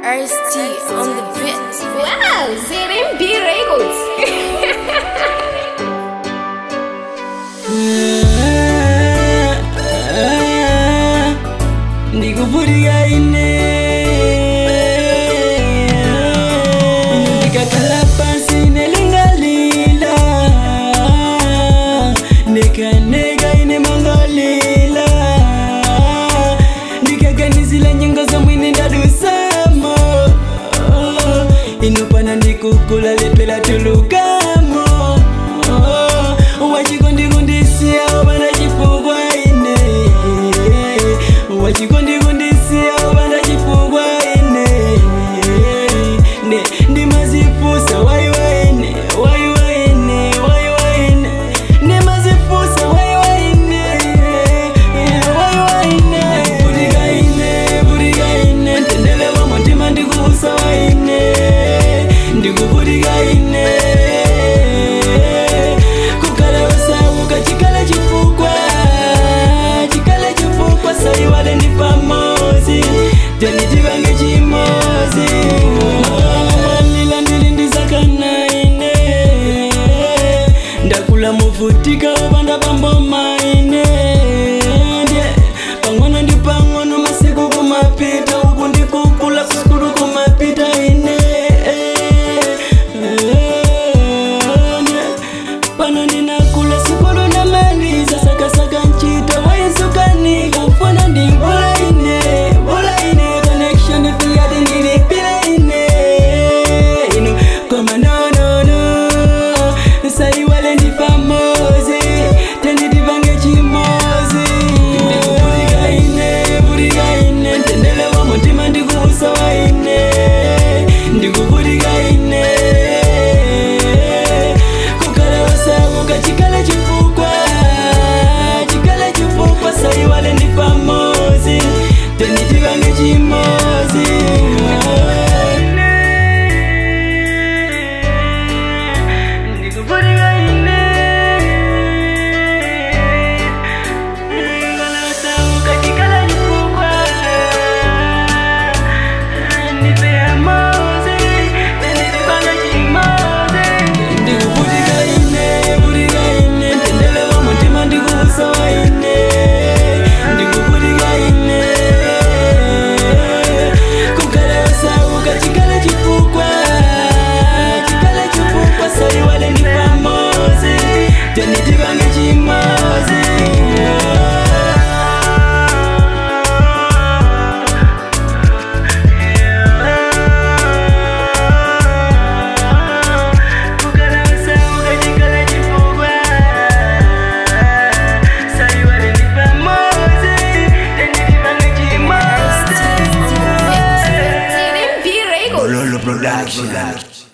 RST on the beat. Wow, ZMB Records. Ndikuvutika ine ndikakhala pansi nelingalila nekaneka ine mangalila ndikaganizila nyengo zomwine ndadusamo inopana ndikukula lepela tulukamo wachikondikondisiya obana chifukwa ine wachikondikondisiya obana chifukwa ine ndimazifusa waiwaine waiwaine waiwaine ndimazifusa waiwaine waiwaine vurikaine tendele wamo ndima ndikuvusa waine ndikuvurikaine kukala wasauka chikala chifukwa saiwale ndi pamozi tenitivange chimozi malila ndili ndizakanaine ndakula muvutika opanda pamboma ine pang'ono ndi pang'ono masiku kumapita uku ndikukula kusukulu kumapita ine pano ndinakula sukulu namaliza sakasaka nchita waisukanika mfuna ndibulaine bulaine connection fiyati ndilipilaine ino koma nonono saiwale ndi pamozi tenditivange chimozi ndikuvurikaine tendele wa mutima ndikuvusa waine ndikuvurikaine kukala wasauka chikala chifukwa saiwale ndi pamozi tenitivange chimozi ndikuvurikaine kukala wasauka chikala chifukwa ndipeamozi tenitivange chimozi ndikuvurikaine tendele wa mutima ndikuvusa waine chikala chifukwa saiwale ndi pamozi tenitivange chimozi kukala wasauka chikala chifukwa saiwale ndi pamozi tenitivange chimozi ZMB Records. Lolo Production.